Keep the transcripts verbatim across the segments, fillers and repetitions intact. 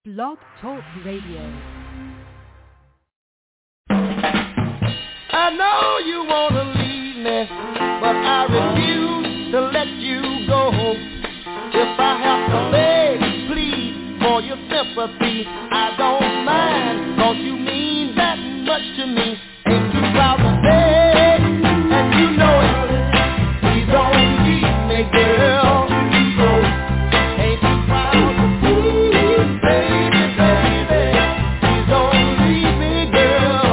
Blog Talk Radio. I know you want to leave me, but I refuse to let you go. If I have to beg, plead for your sympathy, I don't mind, cause you mean that much to me. Ain't too proud to beg, and you know it. Please don't leave me, girl. Ain't too proud to please, baby, baby. Please don't leave me, girl.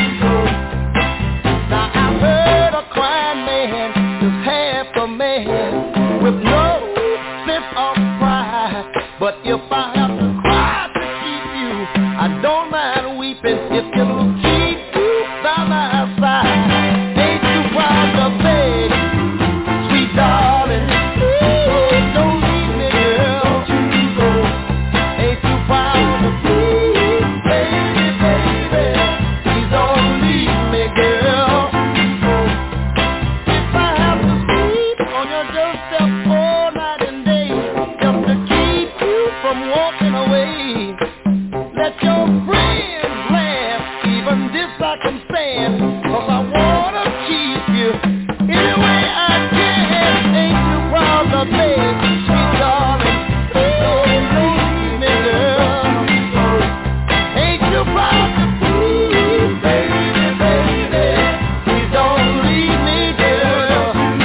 Now I've heard a crying man is half a man with no sense of pride. But if I have to cry to keep you, I don't mind weeping if it'll keep you by my side. Ain't too proud to beg, sweet darling. Please don't leave me, girl. Ain't too proud to please, baby, baby. Please don't leave me, girl. If I have to sleep on your doorstep all night and day, just to keep you from walking away, let your friends laugh, even this I can stand, cause I wanna keep you any way I can. Ain't too proud to beg, sweet darling. Please don't leave me, girl. Ain't too proud to please, baby, baby. Please don't leave me, girl.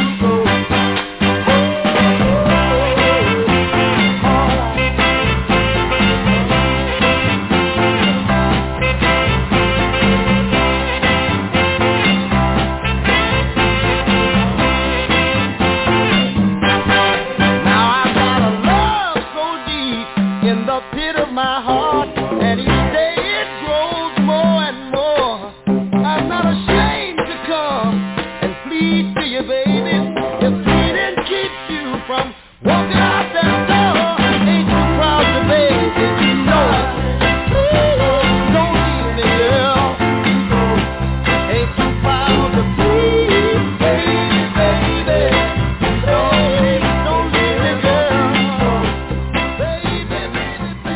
Now I've got a love so deep in the pit of my heart, and each day it grows more and more. I'm not ashamed to come and plead to you, baby. If pleading keeps you from walking out that door, ain't too proud to beg, if you know it. Please don't leave me, girl. Ain't too proud to please, baby, baby. Don't leave, don't leave me, girl. Baby, baby,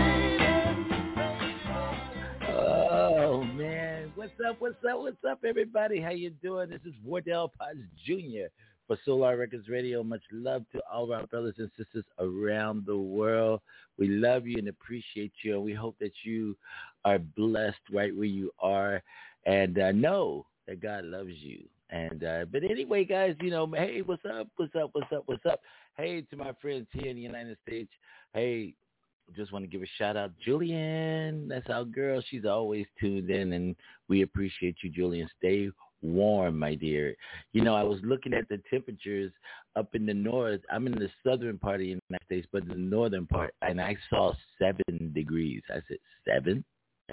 baby. Oh man, what's up? What's up? What's up, everybody? How you doing? This is Wardell Potts Junior for Solar Records Radio. Much love to all of our brothers and sisters around the world. We love you and appreciate you, and we hope that you are blessed right where you are, and uh, know that God loves you. And uh, but anyway, guys, you know, hey, what's up? What's up? What's up? What's up? Hey, to my friends here in the United States. Hey. Just want to give a shout out, Julian. That's our girl. She's always tuned in, and we appreciate you, Julian. Stay warm, my dear. You know, I was looking at the temperatures up in the north. I'm in the southern part of the United States, but in the northern part, and I saw seven degrees. I said, seven?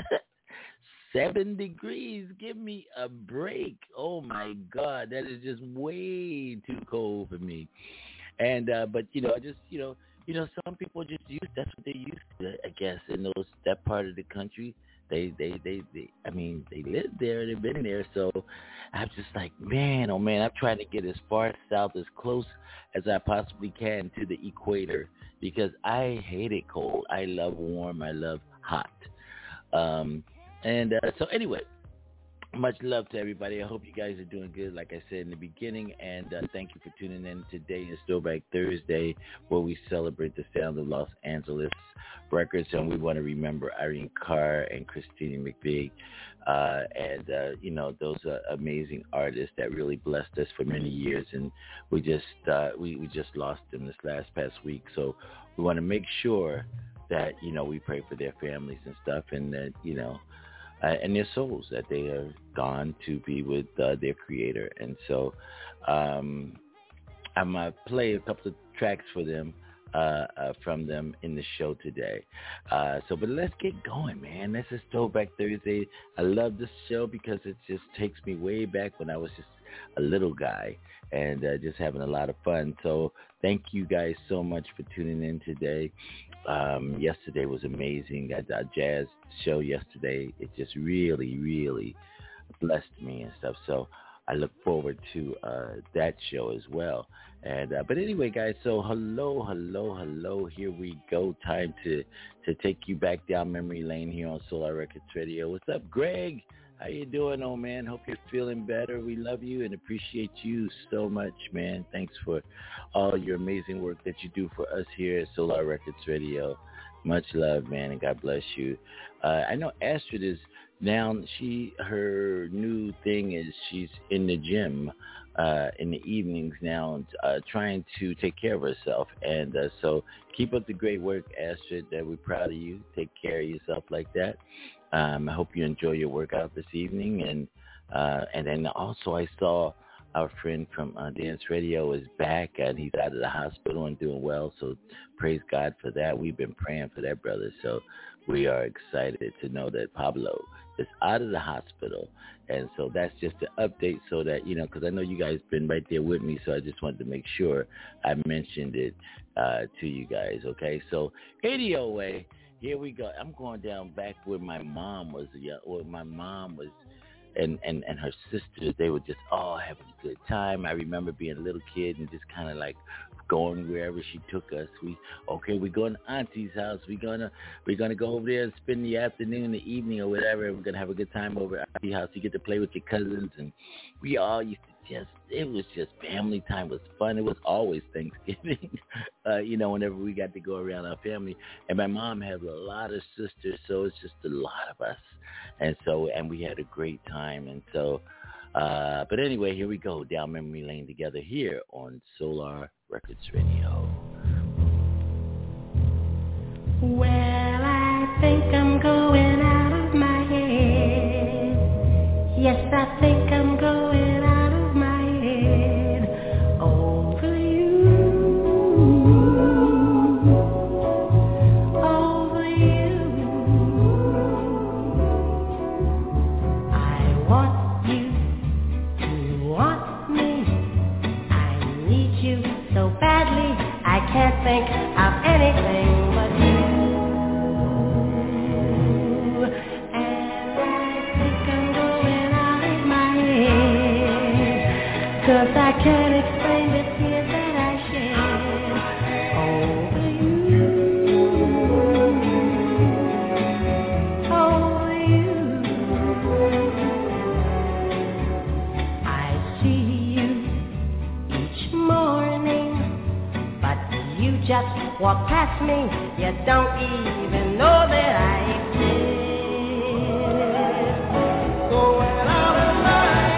Seven degrees? Give me a break. Oh, my God. That is just way too cold for me. And, uh, but, you know, I just, you know, You know, some people just use, that's what they're used to, I guess, in those, that part of the country. They, they, they, they, I mean, they live there, they've been there. So I'm just like, man, oh man, I'm trying to get as far south, as close as I possibly can to the equator, because I hate it cold. I love warm. I love hot. Um, and uh, so anyway, much love to everybody. I hope you guys are doing good, like I said in the beginning, and uh, thank you for tuning in. Today is Throwback Thursday, where we celebrate the sound of Los Angeles records, and we want to remember Irene Carr and Christina McVie, uh, and, uh, you know, those are amazing artists that really blessed us for many years, and we just, uh, we, we just lost them this last past week, so we want to make sure that, you know, we pray for their families and stuff, and that, you know, Uh, and their souls, that they are gone to be with uh, their creator. And so um, I'm going to play a couple of tracks for them, uh, uh, from them in the show today. Uh, so, but let's get going, man. This is Throwback Thursday. I love this show because it just takes me way back when I was just a little guy and uh, just having a lot of fun. So thank you guys so much for tuning in today. Um, yesterday was amazing. I, I jazz show yesterday. It just really, really blessed me and stuff. So I look forward to uh, that show as well. And uh, but anyway, guys, so hello, hello, hello. Here we go. Time to to take you back down memory lane here on Solar Records Radio. What's up, Greg? How you doing, old man? Hope you're feeling better. We love you and appreciate you so much, man. Thanks for all your amazing work that you do for us here at Solar Records Radio. Much love, man, and God bless you. Uh, I know Astrid is now, she, her new thing is she's in the gym uh, in the evenings now, uh, trying to take care of herself. And uh, so keep up the great work, Astrid. That we're proud of you. Take care of yourself like that. Um, I hope you enjoy your workout this evening. And uh, and then also I saw our friend from uh, Dance Radio is back, and he's out of the hospital and doing well. So praise God for that. We've been praying for that brother. So we are excited to know that Pablo is out of the hospital. And so that's just an update so that, you know, because I know you guys been right there with me. So I just wanted to make sure I mentioned it uh, to you guys. Okay. So anyway, here we go. I'm going down back where my mom was, where my mom was. And, and, and her sisters, they were just all having a good time. I remember being a little kid and just kind of like going wherever she took us. We okay, we're going to Auntie's house. We're gonna we're gonna go over there and spend the afternoon, the evening, or whatever. We're gonna have a good time over at Auntie's house. You get to play with your cousins, and we all used to just it was just family time. It was fun. It was always Thanksgiving, uh, you know, whenever we got to go around our family. And my mom has a lot of sisters, so it's just a lot of us. And so, and we had a great time. And so, uh, but anyway, here we go down memory lane together here on Solar Records Radio. Well, I think I'm going out of my head. Yes, I think I'm going out of my head over you, over you. I want you to want me. I need you so badly. I can't think of anything but you. Cause I can't explain the tears that I shed over you, over you. I see you each morning, but you just walk past me. You don't even know that I exist. Going out of my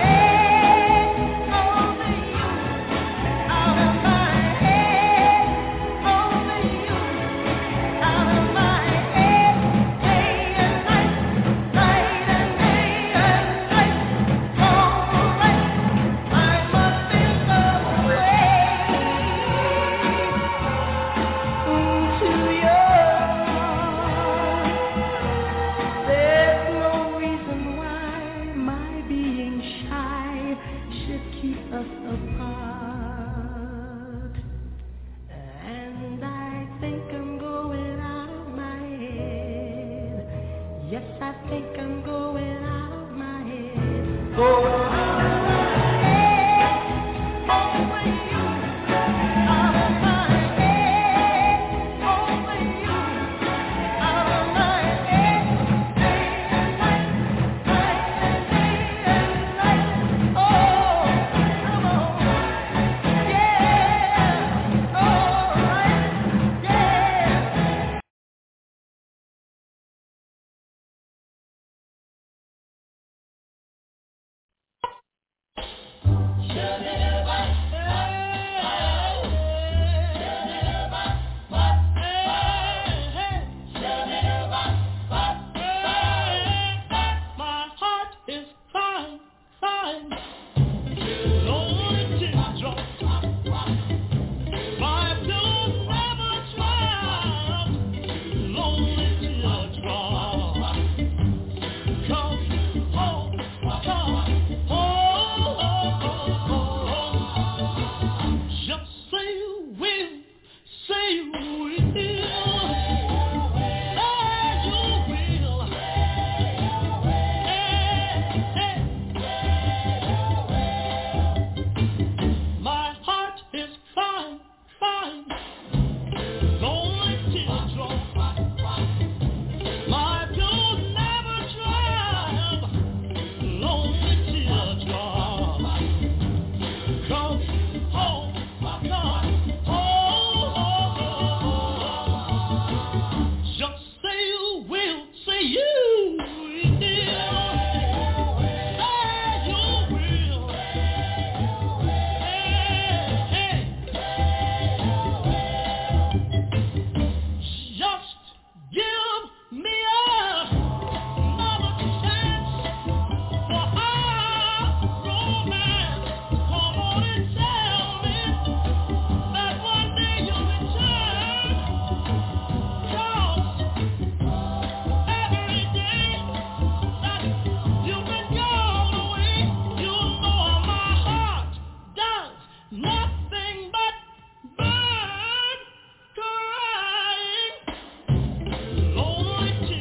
Only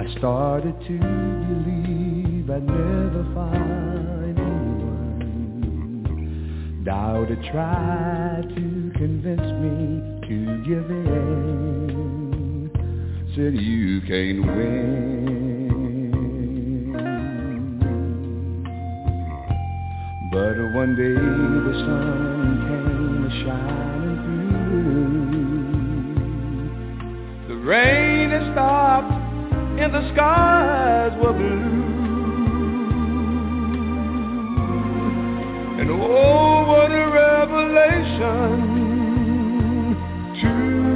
started to believe I'd never find anyone. Doubted, tried to convince me to give in. Said you can't win. But one day the sun came a-shining through. The rain had stopped and the skies were blue. And oh, what a revelation to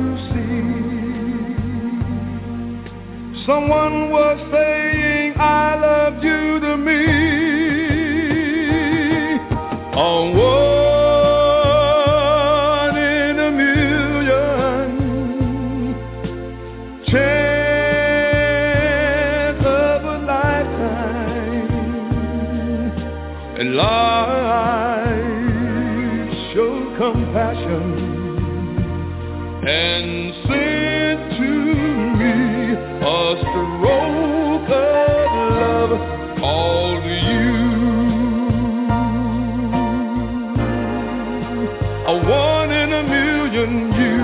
see. Someone was saying, I love you to me. On one in a million chance of a lifetime, and life showed compassion and sent to me a stroke of love called you. A one in a million you.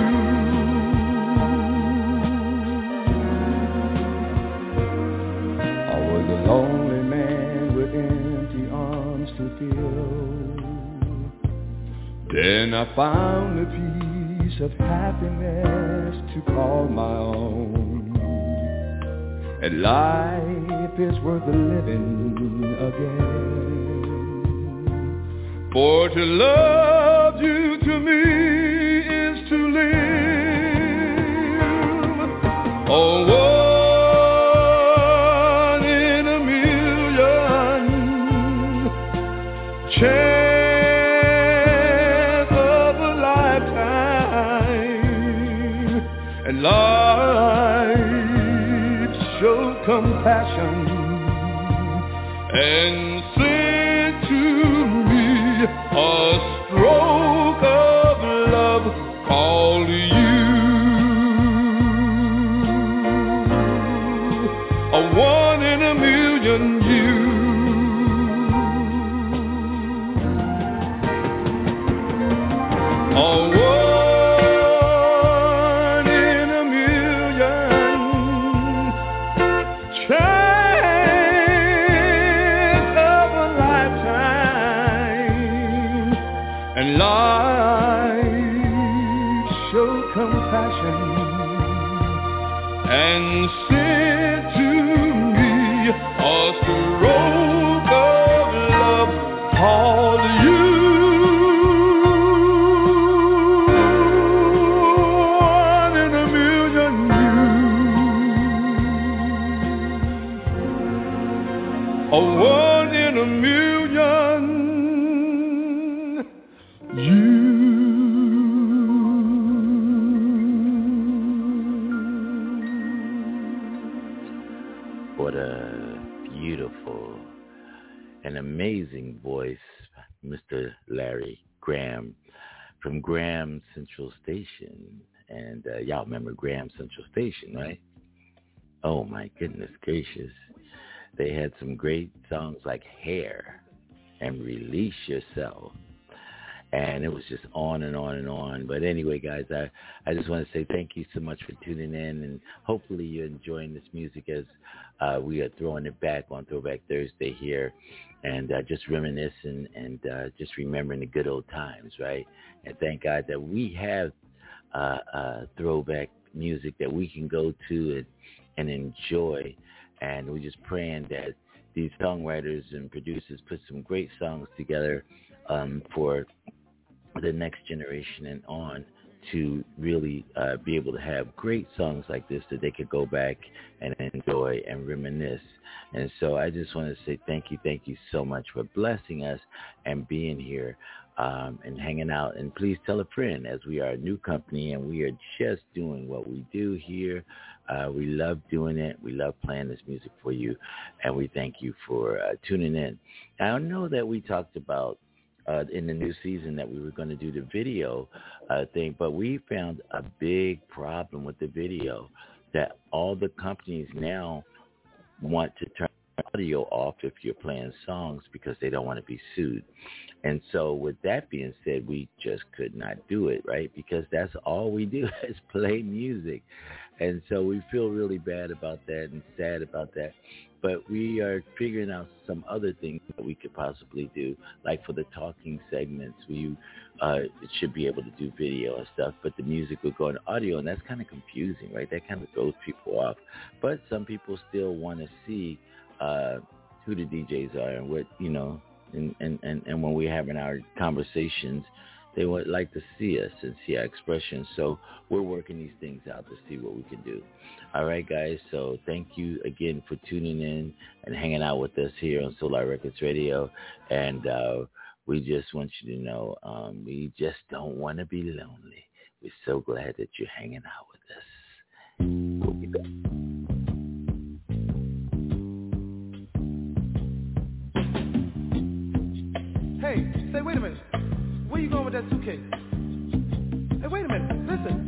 I was a lonely man with empty arms to fill. Then I found a piece of happiness to call my own. And life is worth living again. For to love you to me is to live. Oh, one in a million chance of a lifetime, and life showed compassion and sent to me a stroke of love called you. A one in a million you. A one in a million chance of a lifetime, and life showed compassion and sent to me a stroke of love called you. One in a million you. A one in a million you. What a beautiful and amazing voice, Mister Larry Graham from Graham Central Station. And uh, y'all remember Graham Central Station, right? Oh my goodness gracious. They had some great songs like Hair and Release Yourself. And it was just on and on and on. But anyway, guys, I, I just want to say thank you so much for tuning in. And hopefully you're enjoying this music as uh, we are throwing it back on Throwback Thursday here. And uh, just reminiscing and uh, just remembering the good old times, right? And thank God that we have uh, uh, throwback music that we can go to and, and enjoy. And we're just praying that these songwriters and producers put some great songs together um, for the next generation and on to really uh, be able to have great songs like this that they could go back and enjoy and reminisce. And so I just want to say thank you, thank you so much for blessing us and being here um, and hanging out. And please tell a friend, as we are a new company and we are just doing what we do here. Uh, we love doing it. We love playing this music for you. And we thank you for uh, tuning in. Now, I know that we talked about Uh, in the new season that we were going to do the video uh, thing, but we found a big problem with the video, that all the companies now want to turn audio off if you're playing songs because they don't want to be sued. And so with that being said, we just could not do it, right? Because that's all we do is play music. And so we feel really bad about that and sad about that. But we are figuring out some other things that we could possibly do, like for the talking segments, we uh, should be able to do video and stuff, but the music would go in audio, and that's kind of confusing, right? That kind of throws people off. But some people still want to see uh, who the D Js are and what, you know, and, and, and, and when we're having our conversations, they would like to see us and see our expressions. So we're working these things out to see what we can do. All right, guys. So thank you again for tuning in and hanging out with us here on Solar Records Radio. And uh, we just want you to know um, we just don't want to be lonely. We're so glad that you're hanging out with us. We'll be back. Hey, say, wait a minute. Where you going with that suitcase? Hey, wait a minute. Listen.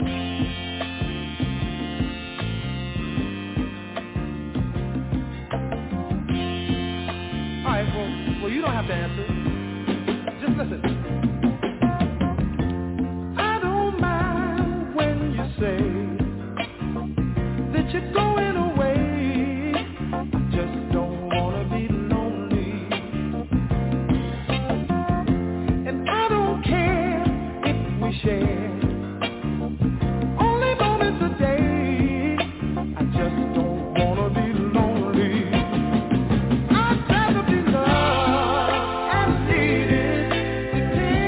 All right, well, well, you don't have to answer. Just listen. I don't mind when you say that you're going away. I just don't want to be lonely. And I don't care if we share only moments a day. I just don't want to be lonely. I'd rather be loved and needed.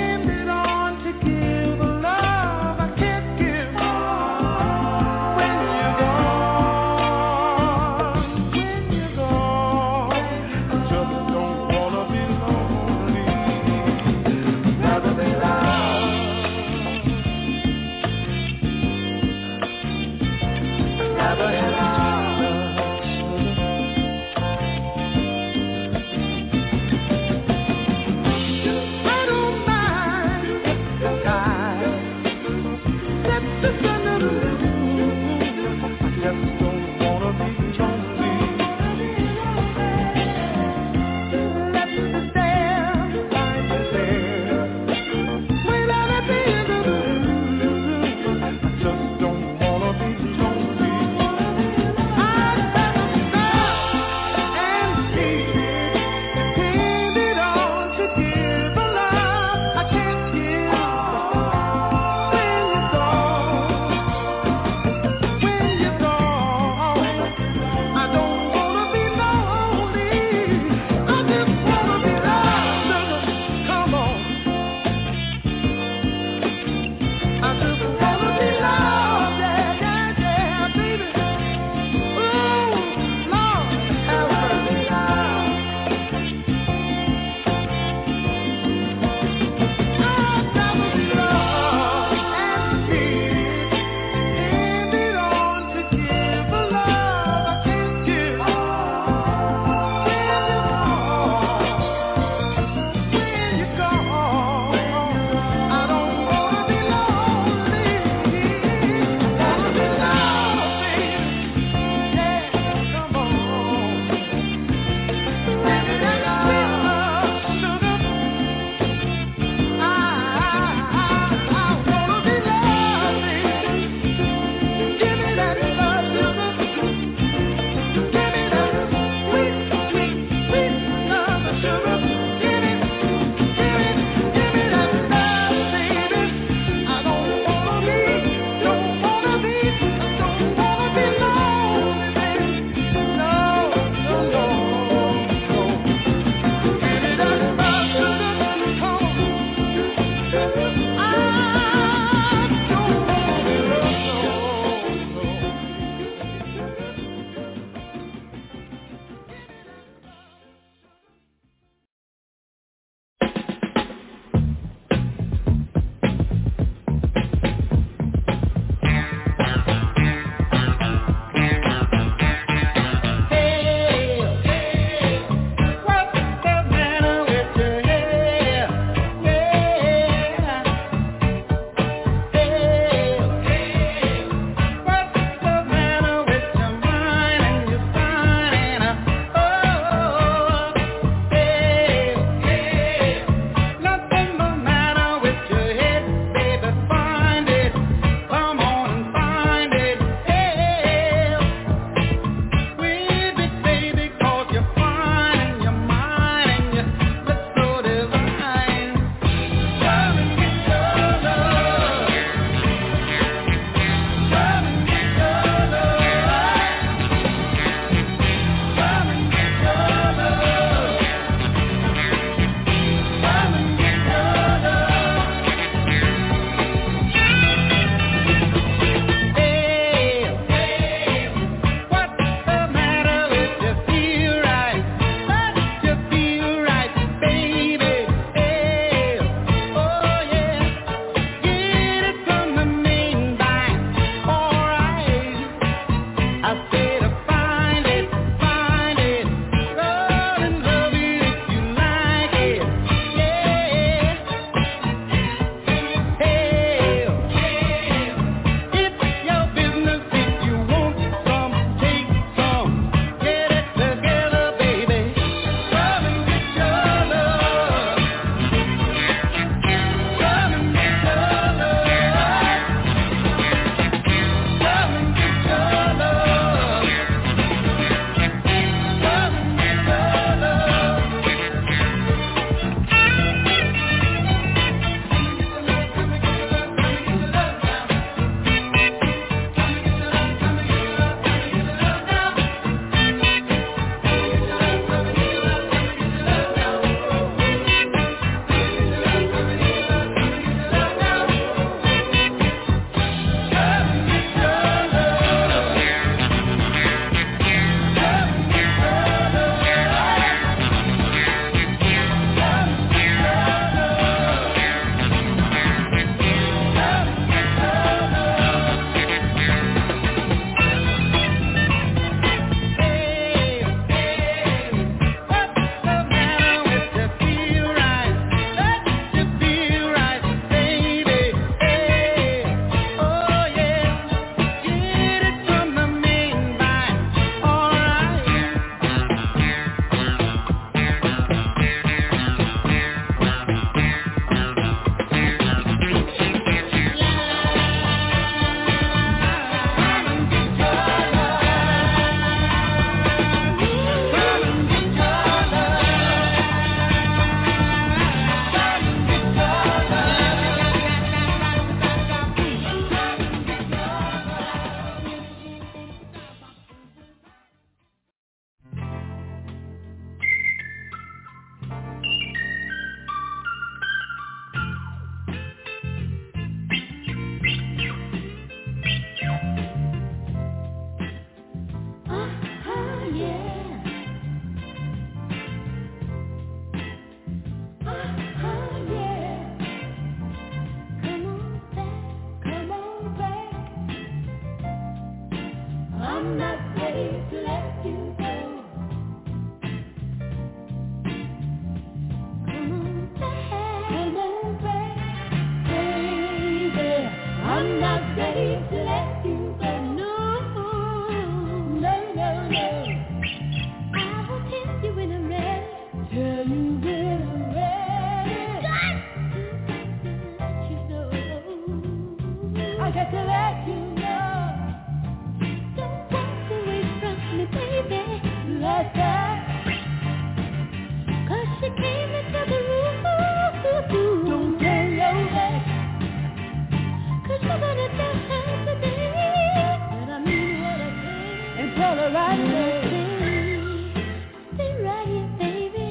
last time. 'Cause she came into the room. Don't turn your back. 'Cause you're gonna tell her today that I mean what I say. And tell her right now. Stay right here, baby.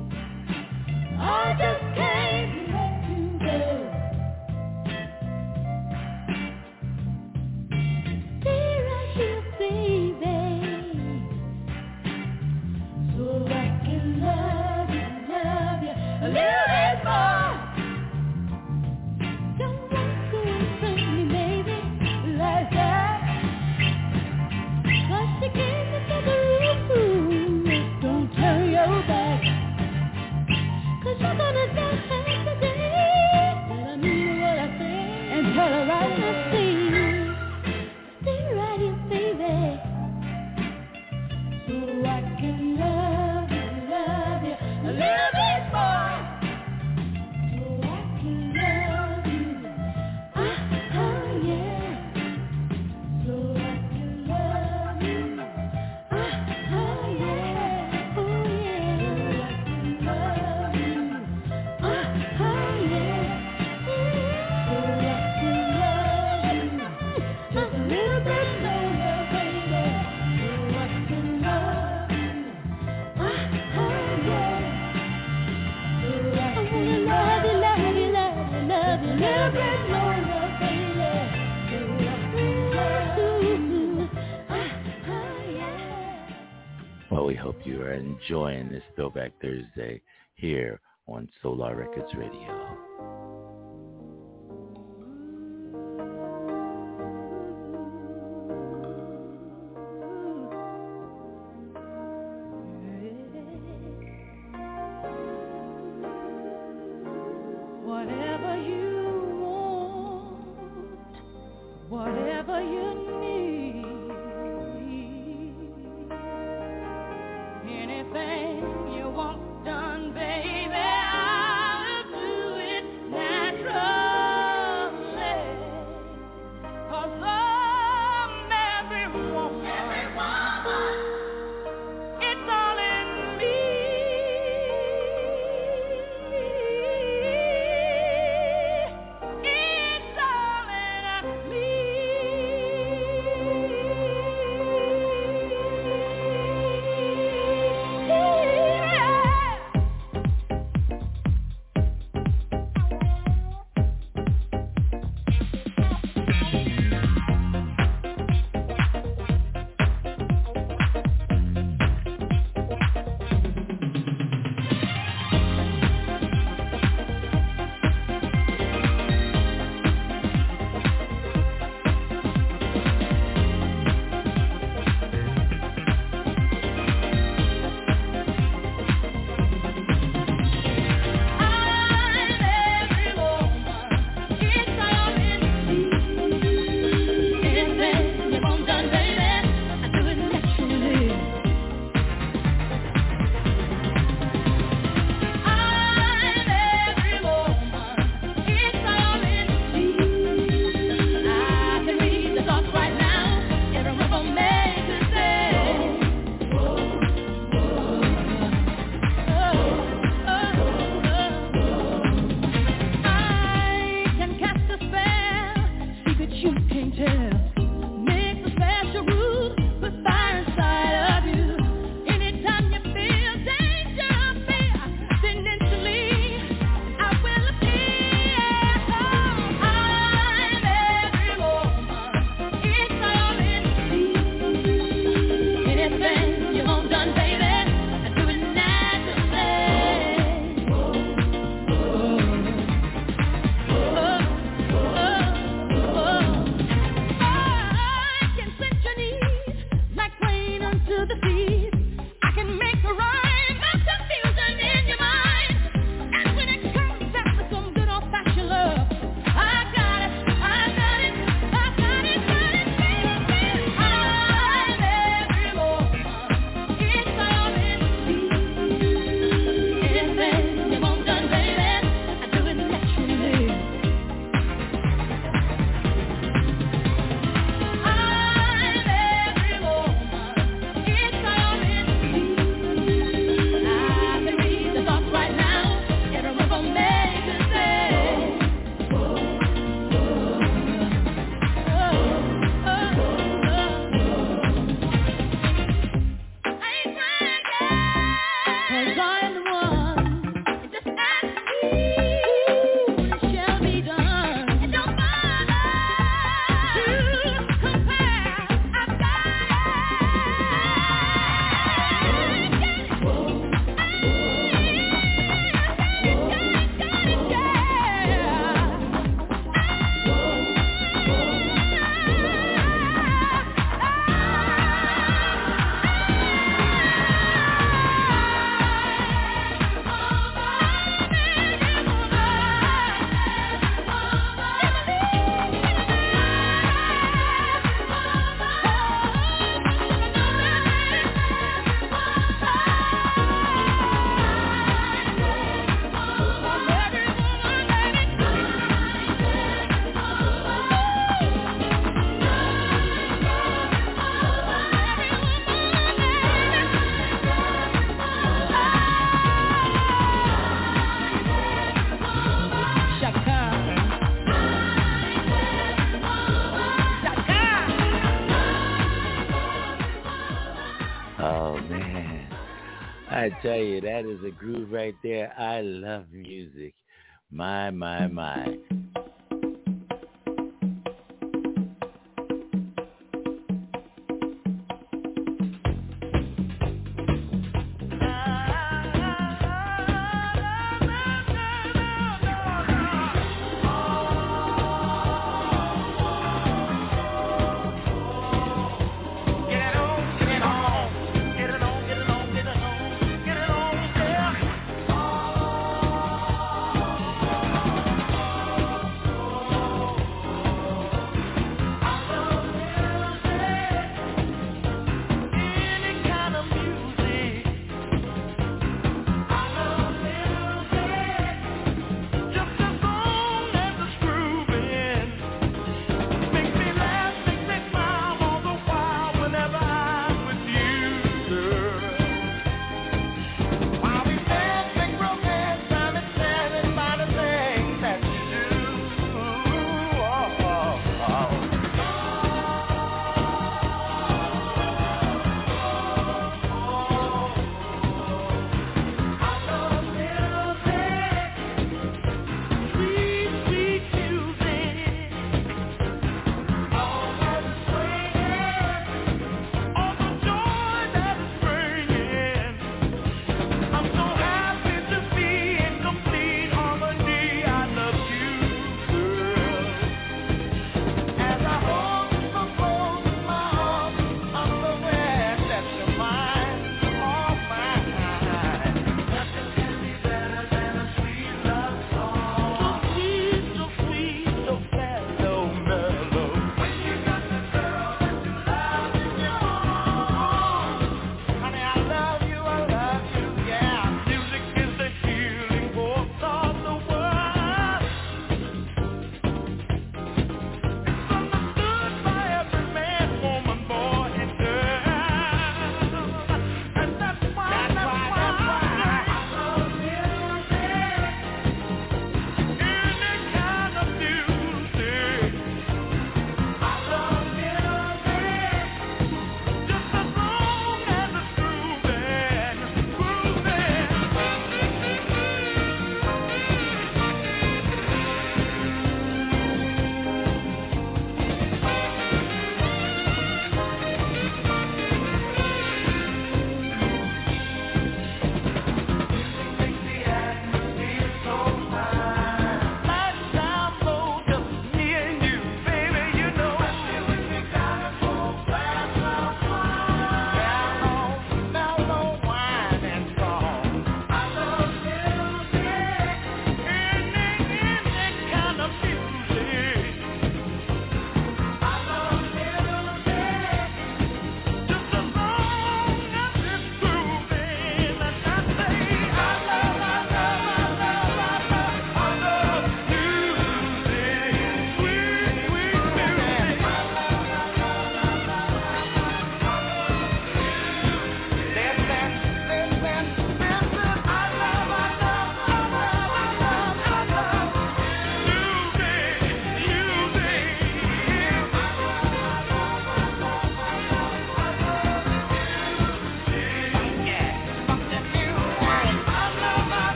I just can't let you go. Stay right here, baby. So I can love you, love you a little bit more. Don't walk away from me, baby, like that. 'Cause she came into the room. Don't turn your back. 'Cause you're gonna tell her today that I mean what I say. And tell her right now, stay, stay right here, baby. So I can love you, love you a little bit more. So I can love you, ah, oh yeah. So I can love you, ah, oh yeah, oh yeah. So I can love you, ah, oh yeah, so I can love you just a little bit longer, baby. So I can love you, ah, oh yeah. So I can love you, love you, love you, love you a little bit longer, baby. So I can love you, ah, oh yeah. Well, we hope you are enjoying this Throwback Thursday here on Solar Records Radio. Whatever you want, whatever you need, anything you want done, baby, I'll do it Oh, man. I tell you, that is a groove right there. I love music. My, my, my.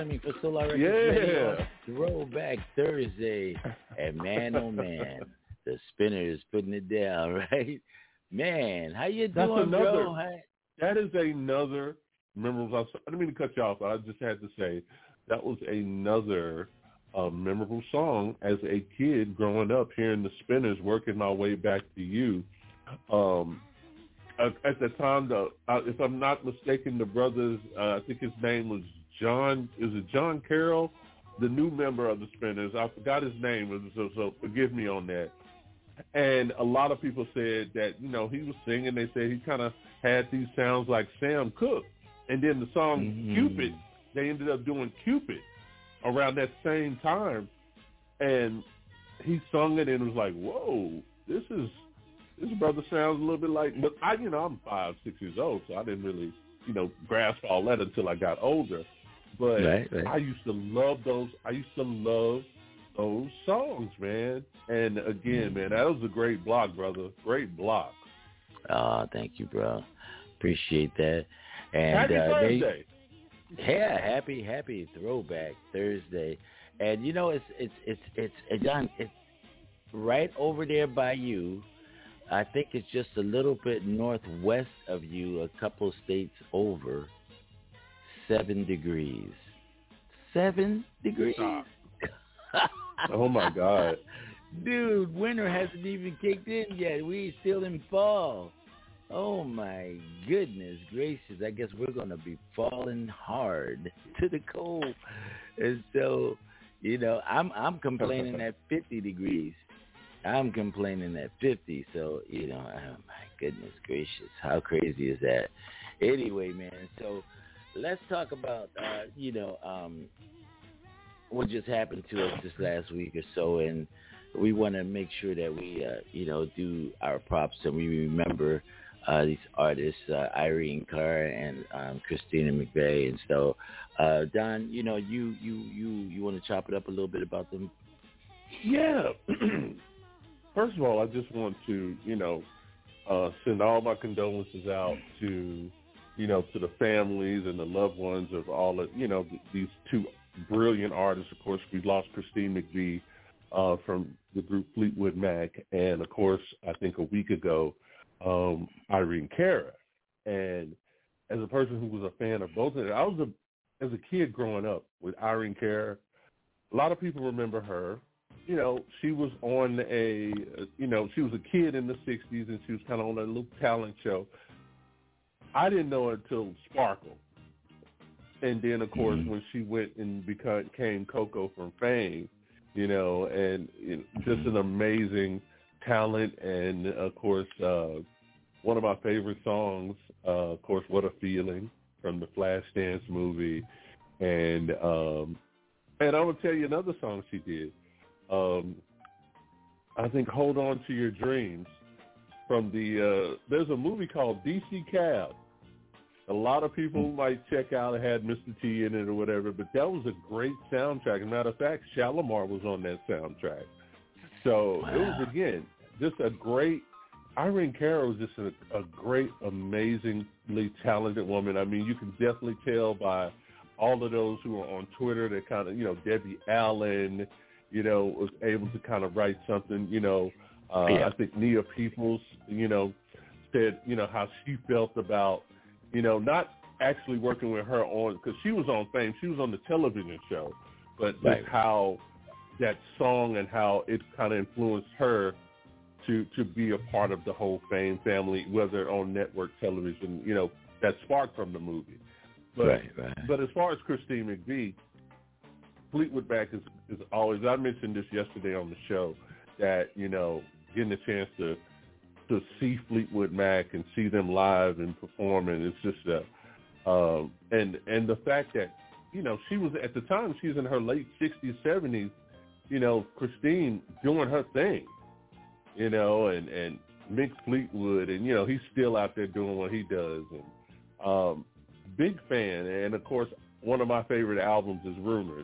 Fleming for Solar Records Yeah. Radio. Throwback Thursday. And man, oh man, the spinner is putting it down, right? Man, how you That's doing, another, bro? How- That is another memorable. I didn't mean to cut you off, but I just had to say that was another uh, memorable song as a kid growing up, hearing the Spinners, working my way back to you. Um, at, at the time, the uh, if I'm not mistaken, the brothers, uh, I think his name was John. Is it John Carroll, the new member of the Spinners? I forgot his name, so, so forgive me on that. And a lot of people said that, you know, he was singing. They said he kind of had these sounds like Sam Cooke. And then the song mm-hmm. Cupid, they ended up doing Cupid around that same time. And he sung it and was like, whoa, this is, this brother sounds a little bit like, but I, you know, I'm five, six years old, so I didn't really, you know, grasp all that until I got older. But right, right. I used to love those, I used to love those songs, man. And again, man, that was a great block, brother. Great block. Oh, thank you, bro. Appreciate that. And happy uh, Thursday. They, yeah, happy, happy Throwback Thursday. And you know, it's it's it's it's, it's John. It's right over there by you. I think it's just a little bit northwest of you, a couple states over. Seven degrees. Seven degrees. Stop. Oh my God, dude! Winter hasn't even kicked in yet. We still in fall. Oh my goodness gracious! I guess we're gonna be falling hard to the cold, and so you know, I'm I'm complaining at fifty degrees. I'm complaining at fifty. So you know, oh my goodness gracious, how crazy is that? Anyway, man. So let's talk about uh, you know. Um, what just happened to us this last week or so, and we want to make sure that we, uh, you know, do our props and we remember uh, these artists, uh, Irene Cara and um, Christina McVie. And so, uh, Don, you know, you you you you want to chop it up a little bit about them? Yeah. First of all, I just want to, you know, uh, send all my condolences out to, you know, to the families and the loved ones of all of, you know, th- these two brilliant artists. Of course, we lost Christine McVie uh, from the group Fleetwood Mac, and of course, I think a week ago, um, Irene Cara. And as a person who was a fan of both of them, I was a, as a kid growing up with Irene Cara. A lot of people remember her. You know, she was on a, you know, she was a kid in the sixties, and she was kind of on a little talent show. I didn't know her until Sparkle. And then, of course, mm-hmm. when she went and became Coco from Fame, you know, and you know, just an amazing talent. And, of course, uh, one of my favorite songs, uh, of course, What a Feeling from the Flashdance movie. And um, and I'm going to tell you another song she did. Um, I think Hold On to Your Dreams from the, uh, there's a movie called D C Cab. A lot of people might check out it had Mister T in it or whatever, but that was a great soundtrack. As a matter of fact, Shalimar was on that soundtrack. So wow. It was, again, just a great, Irene Cara was just a, a great, amazingly talented woman. I mean, you can definitely tell by all of those who are on Twitter that kind of, you know, Debbie Allen, you know, was able to kind of write something, you know. Uh, yeah. I think Nia Peoples, you know, said, you know, how she felt about, you know, not actually working with her on, because she was on Fame, she was on the television show, but right. just how that song and how it kind of influenced her to to be a part of the whole Fame family, whether on network television, you know, that sparked from the movie. But, right, right. but as far as Christine McVie, Fleetwood Mac is, is always, I mentioned this yesterday on the show, that, you know, getting a chance to to see Fleetwood Mac and see them live and perform, and it's just a, um, and and the fact that, you know, she was, at the time, she was in her late sixties, seventies, you know, Christine doing her thing, you know, and, and Mick Fleetwood, and, you know, he's still out there doing what he does, and um, big fan, and of course, one of my favorite albums is Rumors.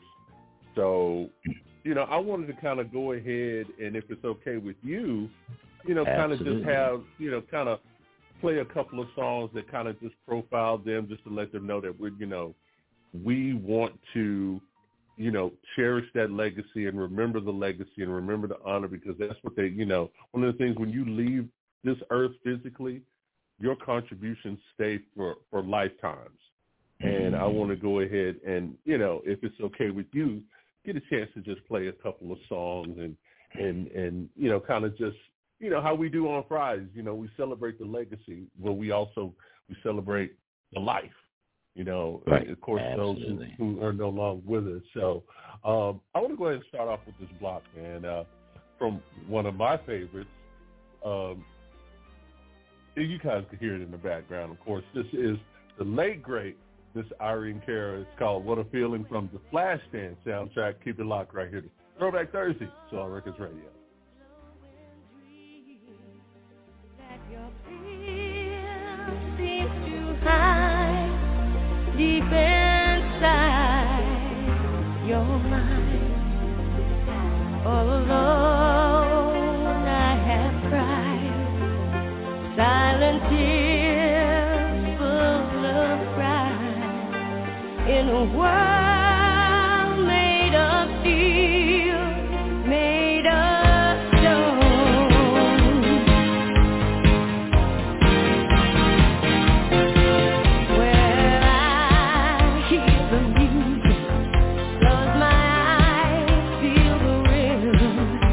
So, you know, I wanted to kind of go ahead, and if it's okay with you, you know, kind of just have, you know, kind of play a couple of songs that kind of just profile them, just to let them know that we're, you know, we want to, you know, cherish that legacy and remember the legacy and remember the honor, because that's what they, you know, one of the things when you leave this earth physically, your contributions stay for, for lifetimes. And I want to go ahead and, you know, if it's okay with you, get a chance to just play a couple of songs and, and, and you know, kind of just, you know, how we do on Fridays. You know, we celebrate the legacy, but we also, we celebrate the life, you know, right. Of course, Absolutely. those who, who are no longer with us. So um, I want to go ahead and start off with this block, man, uh, from one of my favorites. Um, you guys can hear it in the background, of course. This is the late, great Miss Irene Cara. It's called What a Feeling from the Flashdance soundtrack. Keep it locked right here. Throwback Thursday, Soul Records Radio. Deep inside your mind, all alone I have cried, silent tears full of pride, in a world made of steel, made of stone, where I hear the music, close my eyes, feel the rhythm,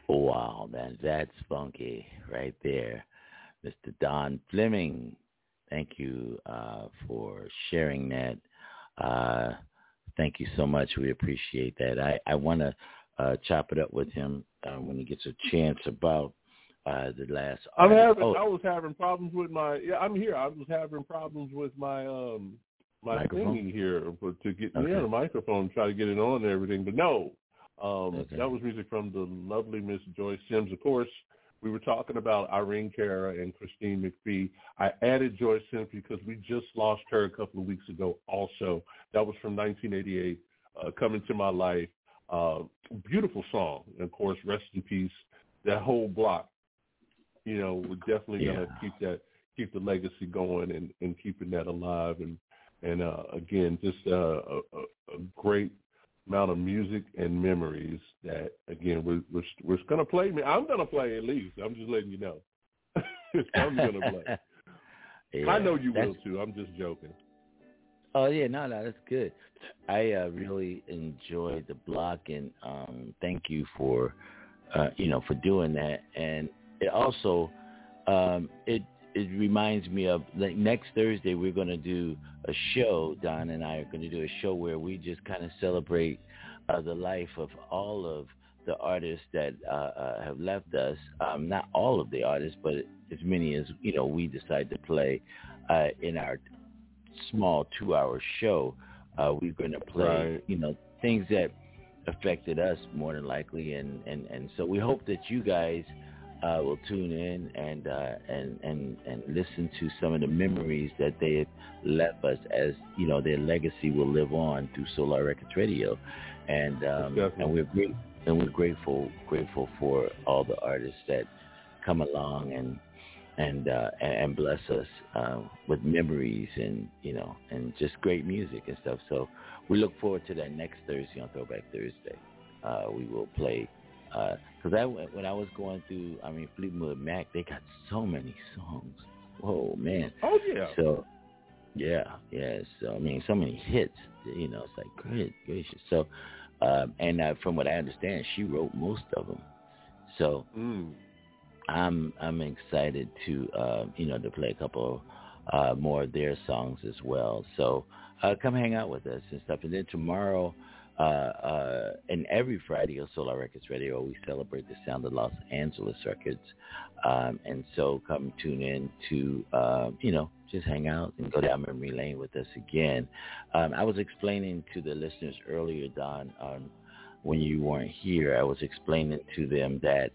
Wow, man, that's funky right there. Mister Don Fleming, thank you uh, for sharing that. Uh, thank you so much. We appreciate that. I, I want to uh, chop it up with him uh, when he gets a chance about uh, the last I'm artist. having. Oh, I was having problems with my. Yeah, I'm here. I was having problems with my um my Microphone? thingy here but to get Okay. me on the microphone, try to get it on and everything. But no, um, Okay. that was music from the lovely Miss Joyce Sims. Of course, we were talking about Irene Cara and Christine McVie. I added Joyce Sims because we just lost her a couple of weeks ago. Also, that was from nineteen eighty-eight. Uh, Coming to My Life. Uh, beautiful song. And of course, rest in peace. That whole block. You know, we're definitely Yeah. gonna keep that, keep the legacy going, and, and keeping that alive. And and uh, again, just uh, a, a, a great amount of music and memories that again we're we're, we're gonna play. I'm gonna play at least. I'm just letting you know. I'm gonna play. Yeah, I know you that's- will too. I'm just joking. Oh yeah, no, no, that's good. I uh, really enjoyed the block, and um, thank you for, uh, you know, for doing that. And it also, um, it it reminds me of like next Thursday we're going to do a show. Don and I are going to do a show where we just kind of celebrate uh, the life of all of the artists that uh, uh, have left us. Um, not all of the artists, but as many as you know we decide to play uh, in our small two-hour show. Uh, we're going to play, Right. you know, things that affected us more than likely, and, and, and so we hope that you guys uh, will tune in and uh, and and and listen to some of the memories that they have left us, as you know, their legacy will live on through Solar Records Radio, and um, Definitely. and we're great, and we're grateful grateful for all the artists that come along and. And, uh, and bless us uh, with memories and, you know, and just great music and stuff. So we look forward to that next Thursday on Throwback Thursday. Uh, we will play, because I, when I was going through, I mean, Fleetwood Mac, they got so many songs. Whoa, man. Oh yeah. So, yeah, yeah. So, I mean, so many hits, you know, it's like, great gracious. So, um, and uh, from what I understand, she wrote most of them. So, Mm. I'm I'm excited to uh, you know to play a couple uh, more of their songs as well. So uh, come hang out with us and stuff. And then tomorrow uh, uh, and every Friday on Solar Records Radio, we celebrate the sound of Los Angeles records. Um, and so come tune in to uh, you know just hang out and go down memory lane with us again. Um, I was explaining to the listeners earlier, Don, um, when you weren't here. I was explaining to them that.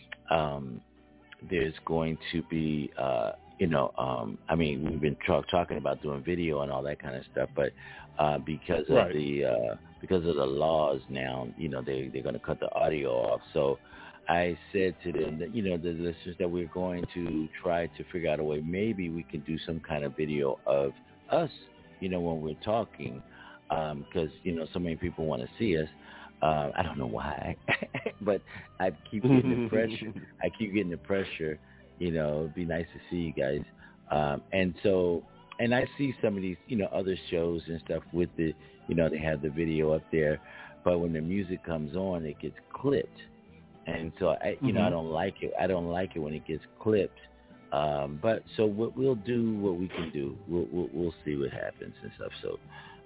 Um, There's going to be, uh, you know, um, I mean, we've been talk, talking about doing video and all that kind of stuff, but uh, because of Right. the uh, because of the laws now, you know, they they're going to cut the audio off. So I said to them that, you know, the listeners, that we're going to try to figure out a way. Maybe we can do some kind of video of us, you know, when we're talking, because um, you know, so many people want to see us. Uh, I don't know why, but I keep getting the pressure. I keep getting the pressure. You know, it'd be nice to see you guys. Um, and so, and I see some of these, you know, other shows and stuff with the, you know, they have the video up there, but when the music comes on, it gets clipped. And so, I, you mm-hmm. know, I don't like it. I don't like it when it gets clipped. Um, but so what we'll do, what we can do, we'll we'll, we'll see what happens and stuff. So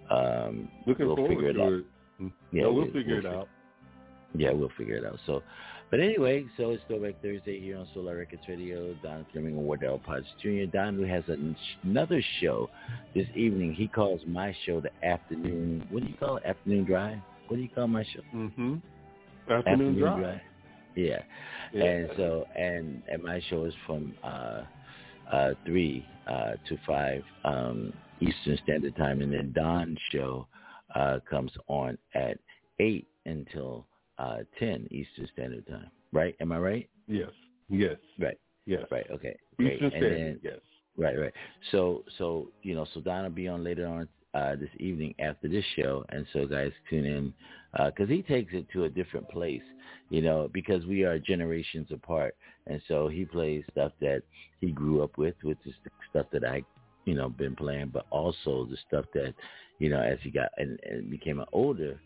um, looking we'll forward figure it to out. it. Yeah, no, we'll, we'll figure we'll it out. Yeah, we'll figure it out. So, but anyway, so it's Throwback Thursday here on Solar Records Radio. Don Fleming and Wardell Potts Junior Don, who has an, another show this evening. He calls my show the afternoon. What do you call it? Afternoon Drive? What do you call my show? Mm-hmm. Afternoon, Afternoon Drive. Drive. Yeah. yeah. And so, and and my show is from uh, uh, three uh, to five um, Eastern Standard Time, and then Don's show uh, comes on at eight until uh, ten Eastern Standard Time. Right? Am I right? Yes. Yes. Right. Yes. Right. Okay. Great. Eastern And Standard. then, yes. Right. Right. So, so you know, so Don will be on later on uh, this evening after this show, and so guys tune in because uh, he takes it to a different place, you know, because we are generations apart, and so he plays stuff that he grew up with, which is the stuff that I, you know, been playing, but also the stuff that, you know, as he got and, and became an older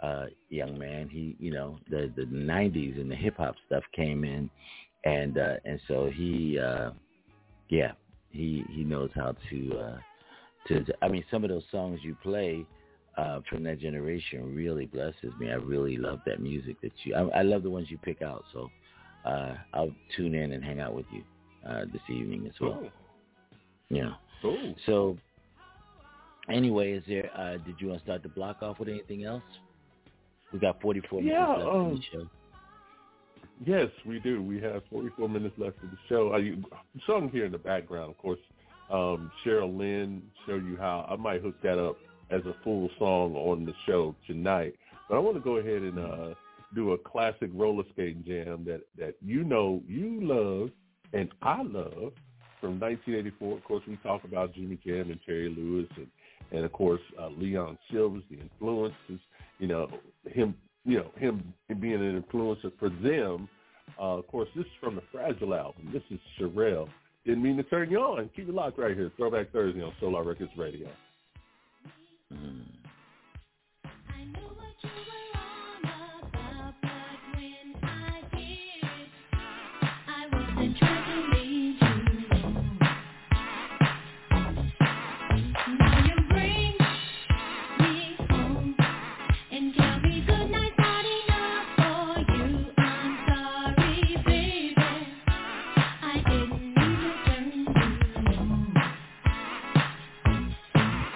uh, young man. He, you know, the the nineties and the hip hop stuff came in, and uh, and so he, uh, yeah, he he knows how to, uh, to to. I mean, some of those songs you play uh, from that generation really blesses me. I really love that music that you. I, I love the ones you pick out. So uh, I'll tune in and hang out with you uh, this evening as well. Cool. Yeah. Cool. So. Anyway, is there? Uh, did you want to start the block off with anything else? We got forty-four yeah, minutes left um, in the show. Yes, we do. We have forty-four minutes left of the show. I sung here in the background, of course. Um, Cheryl Lynn Show You How. I might hook that up as a full song on the show tonight. But I want to go ahead and uh, do a classic roller skating jam that, that you know you love and I love from nineteen eighty-four. Of course, we talk about Jimmy Jam and Terry Lewis and, and of course, uh, Leon Silvers, the influences, you know, him, you know, him being an influencer for them. Uh, of course, this is from the Fragile album. This is Sherelle. Didn't mean to turn you on. Keep it locked right here. Throwback Thursday on Solar Records Radio. Mm. I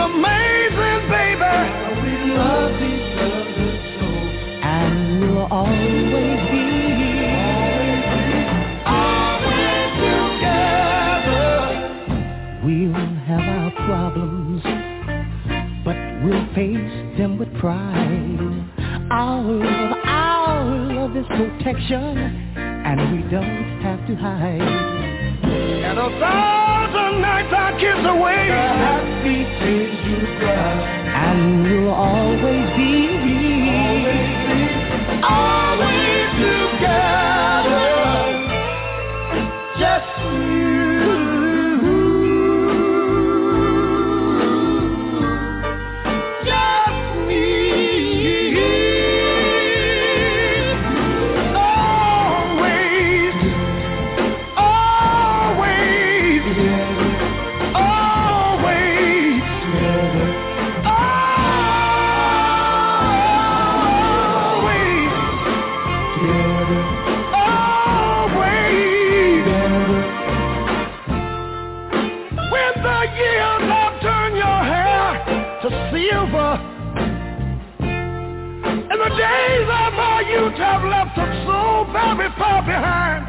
amazing, baby. We love each other so, and we'll always be, always together. We'll have our problems, but we'll face them with pride. Our love, our love is protection, and we don't have to hide. And a thousand nights I kiss away the happy tears you cry, and we'll always be, always together, just you. The days of our youth have left us so very far behind.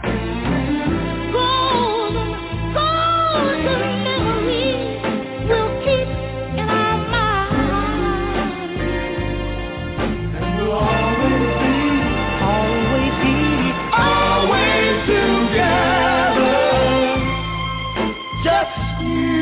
Golden, golden memories we'll keep in our minds. And we'll always be, always be, always together. Just you.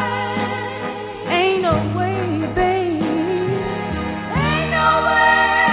Ain't no way, baby. Ain't no way.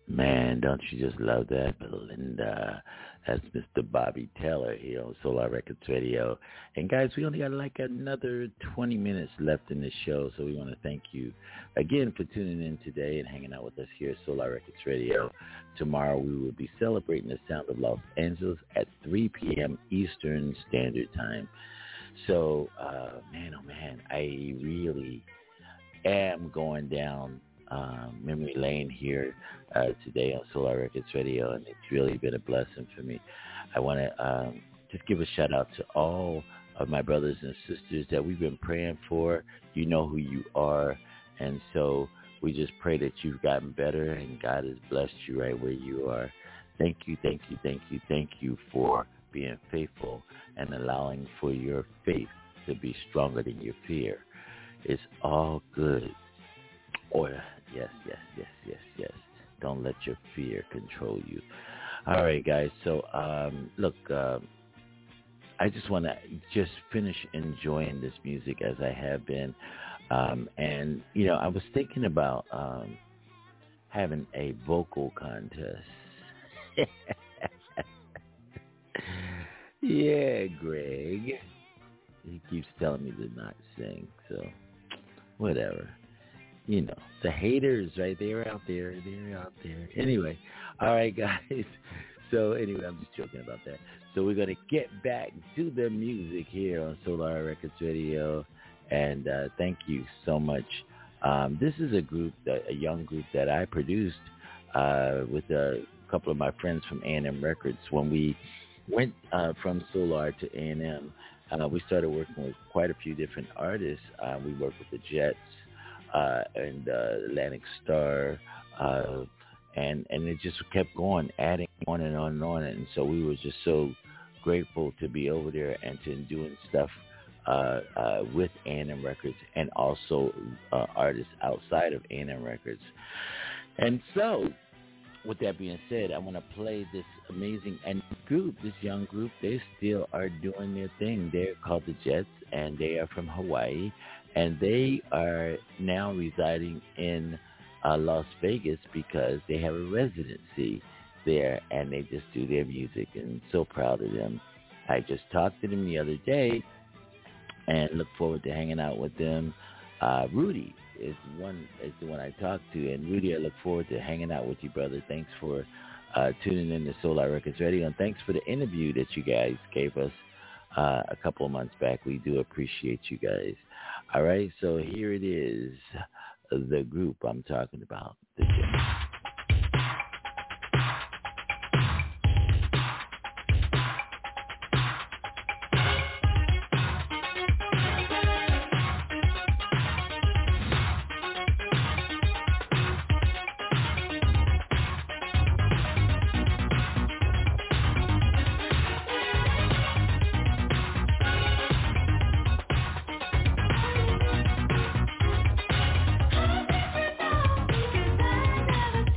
Man, don't you just love that, Belinda? That's Mister Bobby Taylor here on Solar Records Radio. And guys, we only got like another twenty minutes left in the show, so we want to thank you again for tuning in today and hanging out with us here at Solar Records Radio. Tomorrow we will be celebrating the sound of Los Angeles at three p.m. Eastern Standard Time. So, uh, man, oh man, I really am going down Um, memory lane here uh, today on Solar Records Radio, and it's really been a blessing for me. I want to um, just give a shout out to all of my brothers and sisters that we've been praying for. You know who you are, and so we just pray that you've gotten better and God has blessed you right where you are. Thank you, thank you, thank you, thank you for being faithful and allowing for your faith to be stronger than your fear. It's all good. Or yes, yes, yes, yes, yes. Don't let your fear control you. All right, guys. So, um, look, uh, I just want to just finish enjoying this music as I have been. Um, and, you know, I was thinking about um, having a vocal contest. Yeah, Greg. He keeps telling me to not sing, so whatever. You know, the haters, right? They're out there. They're out there. Anyway, all right, guys. So anyway, I'm just joking about that. So we're going to get back to the music here on Solar Records Radio. And uh, thank you so much. Um, this is a group, a young group that I produced uh, with a couple of my friends from A and M Records. When we went uh, from Solar to A and M, uh, we started working with quite a few different artists. Uh, we worked with the Jets. Uh, and uh, Atlantic Star, uh, and and it just kept going, adding on and on and on. And so we were just so grateful to be over there and to doing stuff uh, uh, with A and M Records and also uh, artists outside of A and M Records. And so, with that being said, I want to play this amazing and group, this young group. They still are doing their thing. They're called the Jets, and they are from Hawaii. And they are now residing in uh, Las Vegas because they have a residency there, and they just do their music, and so proud of them. I just talked to them the other day and look forward to hanging out with them. Uh, Rudy is one is the one I talked to, and Rudy, I look forward to hanging out with you, brother. Thanks for uh, tuning in to Solar Records Radio, and thanks for the interview that you guys gave us uh, a couple of months back. We do appreciate you guys. All right, so here it is, the group I'm talking about, the Jets. Never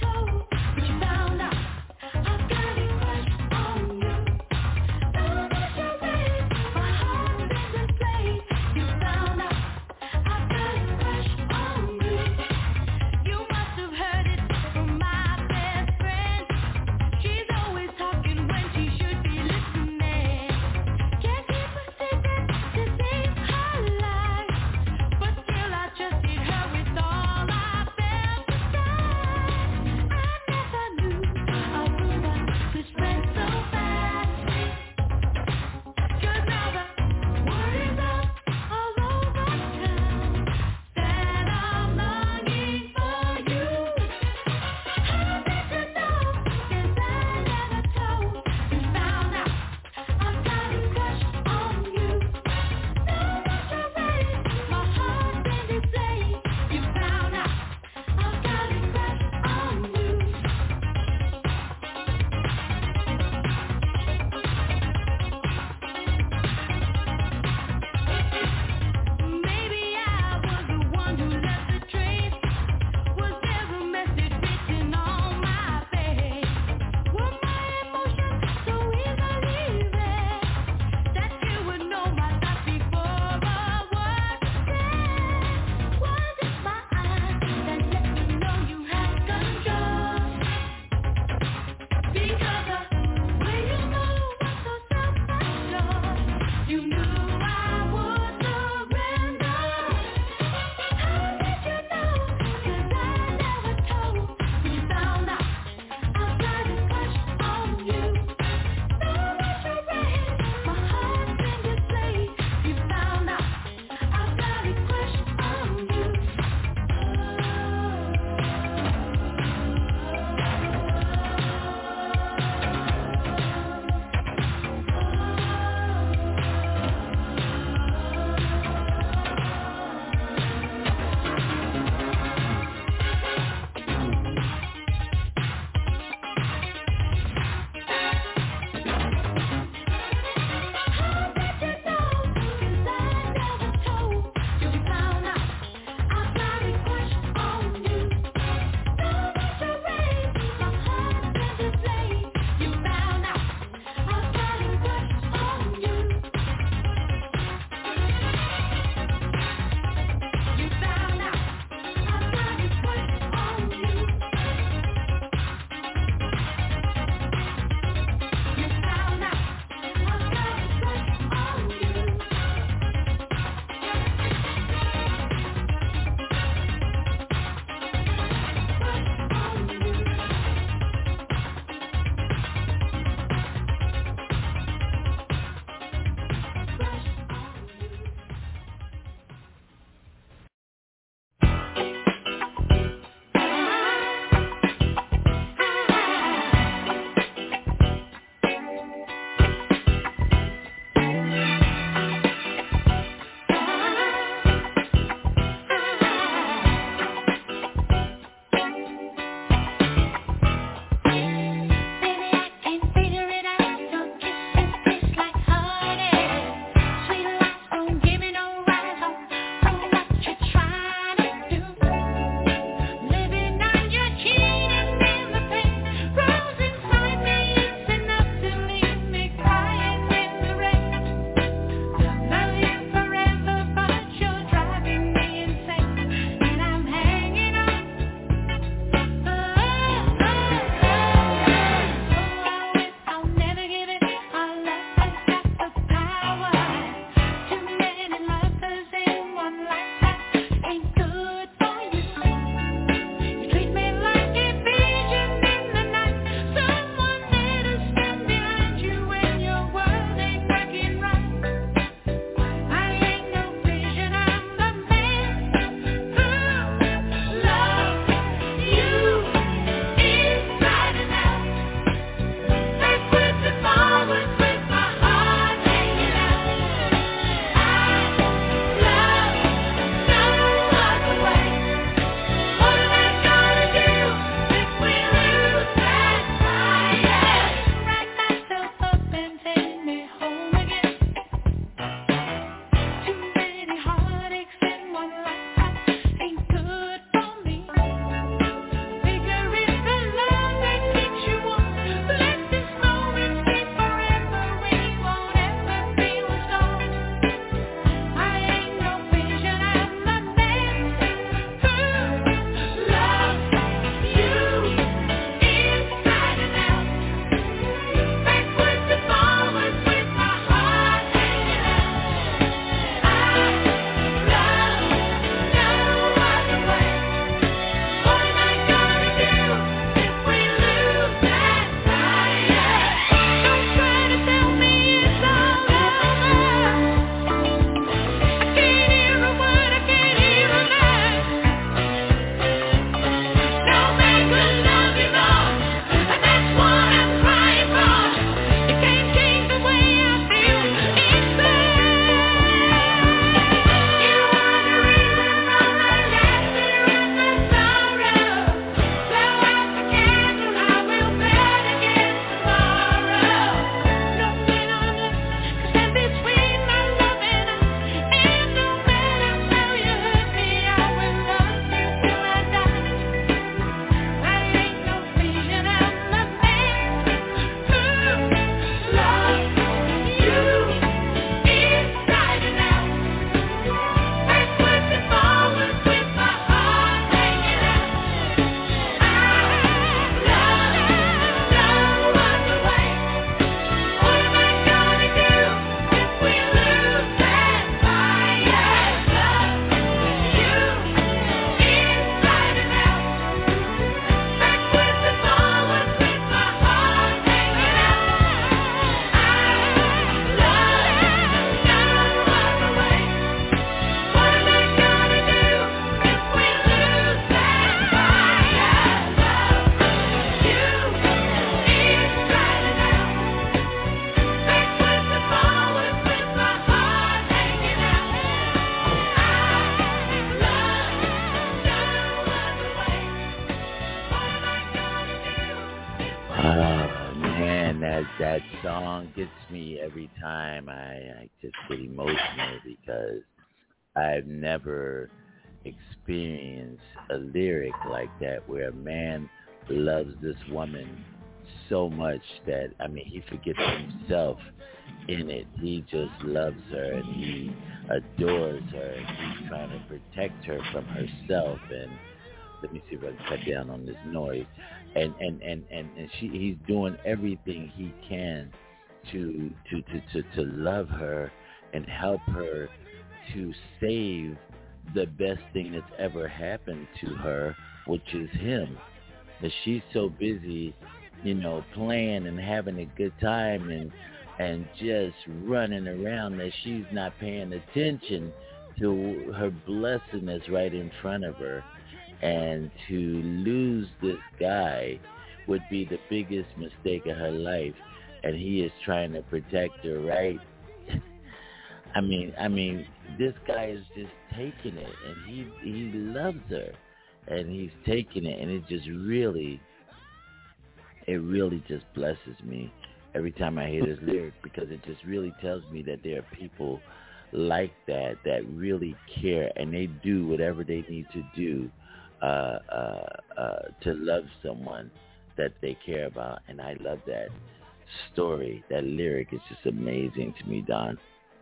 Oh man, that that song gets me every time. I, I just get emotional because I've never experienced a lyric like that where a man loves this woman so much that, I mean, he forgets himself in it. He just loves her and he adores her and he's trying to protect her from herself. And let me see if I can cut down on this noise. And and, and, and, and she he's doing everything he can to to, to, to to love her and help her to save the best thing that's ever happened to her, which is him. But she's so busy, you know, playing and having a good time and and just running around that she's not paying attention to her blessing that's right in front of her. And to lose this guy would be the biggest mistake of her life. And he is trying to protect her, right? I mean, I mean, this guy is just taking it, and he he loves her, and he's taking it, and it just really, it really just blesses me every time I hear this lyric, because it just really tells me that there are people like that that really care, and they do whatever they need to do uh, uh, uh, to love someone that they care about, and I love that story. That lyric is just amazing to me, Don.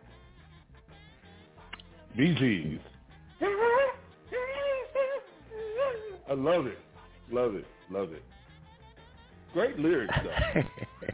B G's. I love it. Love it. Love it. Great lyrics, though.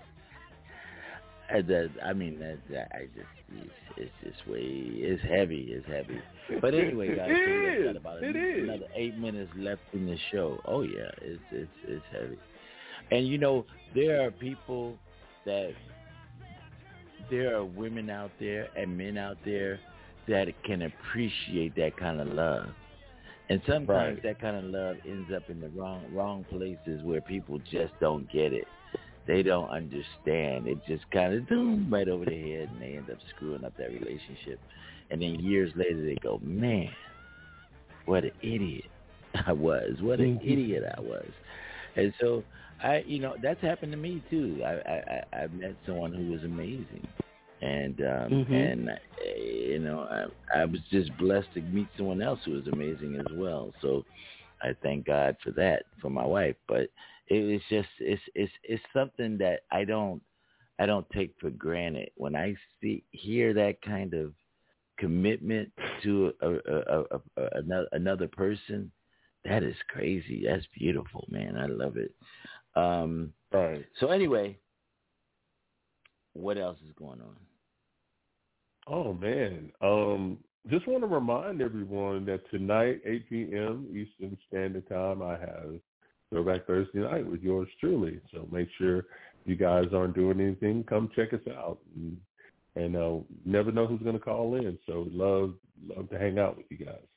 And that, I mean, that, that I just, it's, it's just way, it's heavy, it's heavy. But anyway, guys, it so we've is. got about it another, is. another eight minutes left in the show. Oh yeah, it's it's it's heavy. And you know, there are people that, there are women out there and men out there that can appreciate that kind of love. And sometimes Right. that kind of love ends up in the wrong wrong places where people just don't get it. They don't understand. It just kind of boom right over their head, and they end up screwing up that relationship. And then years later, they go, "Man, what an idiot I was! What an Mm-hmm. idiot I was!" And so, I, you know, that's happened to me too. I, I, I I met someone who was amazing, and um, Mm-hmm. and uh, you know, I, I was just blessed to meet someone else who was amazing as well. So, I thank God for that for my wife. But it's just it's it's it's something that I don't I don't take for granted. When I see hear that kind of commitment to a, a, a, a, another another person, that is crazy. That's beautiful, man. I love it. Um, Right. so anyway, what else is going on? Oh, man. Um, just want to remind everyone that tonight, eight p.m. Eastern Standard Time, I have Throwback Thursday Night with yours truly. So make sure you guys aren't doing anything. Come check us out. And, and uh, never know who's going to call in. So love love to hang out with you guys.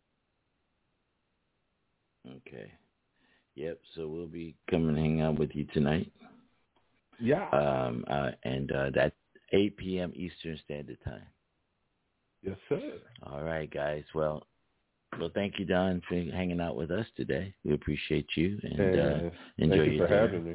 Okay. Yep. So we'll be coming and hang out with you tonight. Yeah. Um, uh, and uh, that's eight p.m. Eastern Standard Time. Yes, sir. All right, guys. Well, well, thank you, Don, for hanging out with us today. We appreciate you, and And uh, enjoy thank you your for dinner. having me.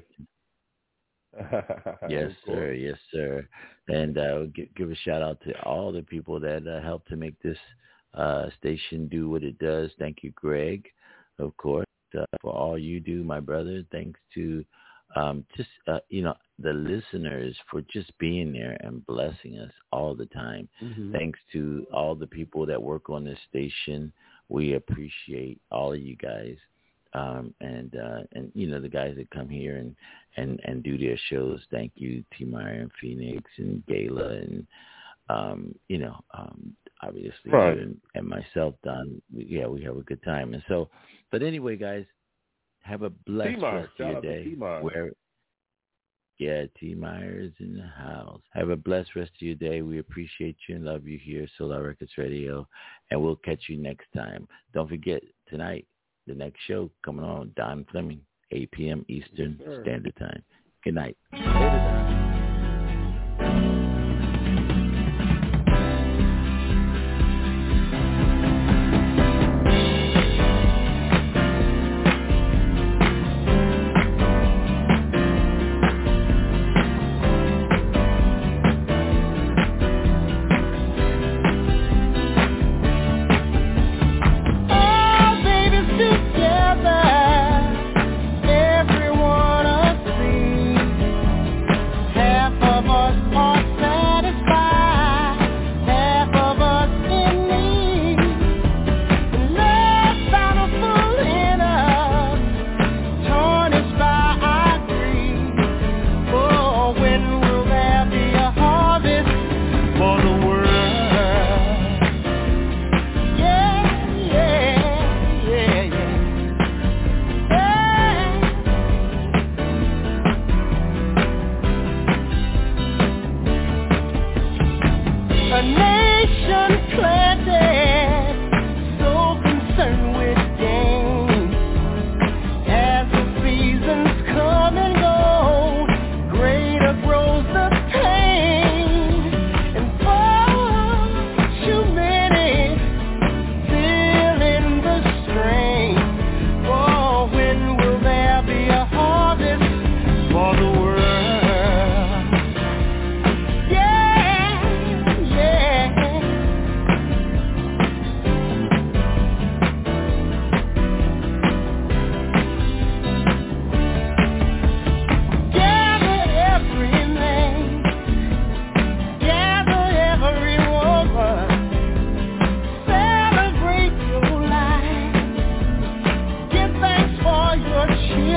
Yes, Of sir. course. Yes, sir. And uh, give, give a shout out to all the people that uh, helped to make this uh, station do what it does. Thank you, Greg, of course, uh, for all you do, my brother. Thanks to um, just, uh, you know, the listeners for just being there and blessing us all the time. Mm-hmm. Thanks to all the people that work on this station. We appreciate all of you guys. Um, and, uh, and, you know, the guys that come here and, and, and do their shows. Thank you, T. Meyer and Phoenix and Gayla and, um, you know, um, obviously Right. you and, and myself, Don. We, yeah, we have a good time. And so, but anyway, guys, have a blessed T-Meyer. rest of Shout your out to day. T-Meyer. Where, yeah, T. Meyer's in the house. Have a blessed rest of your day. We appreciate you and love you here, Solar Records Radio, and we'll catch you next time. Don't forget, tonight, the next show coming on, Don Fleming, eight p.m. Eastern Yes, sir. Standard Time. Good night. Later, Don.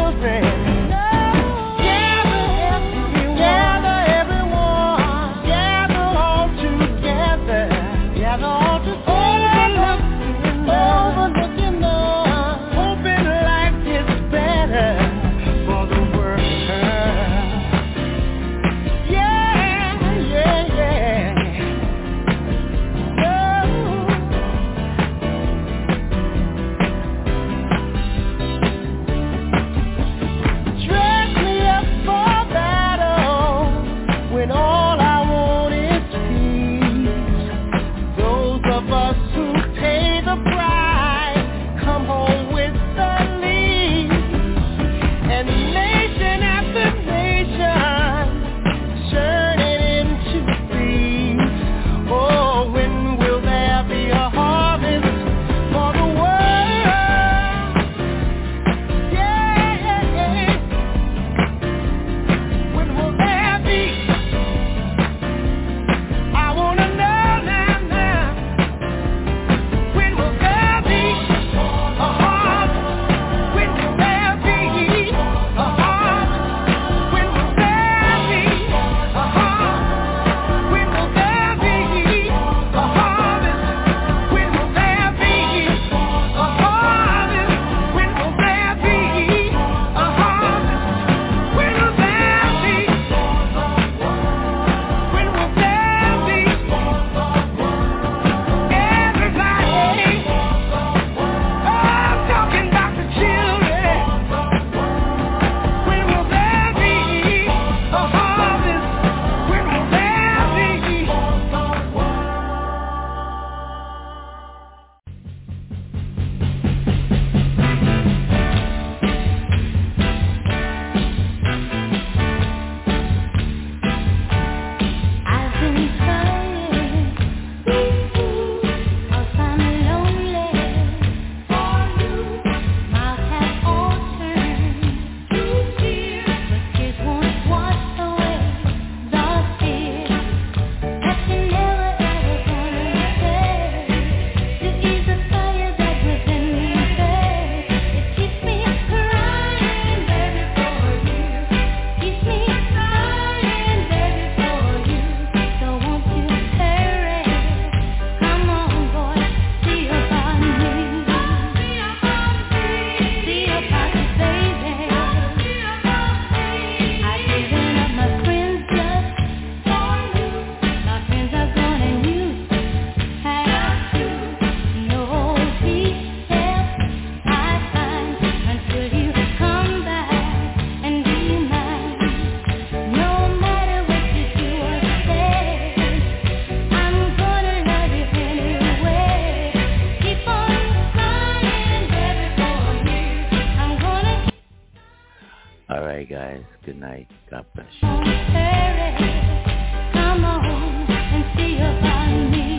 All right, guys. Good night. God bless you. Come on and see about me.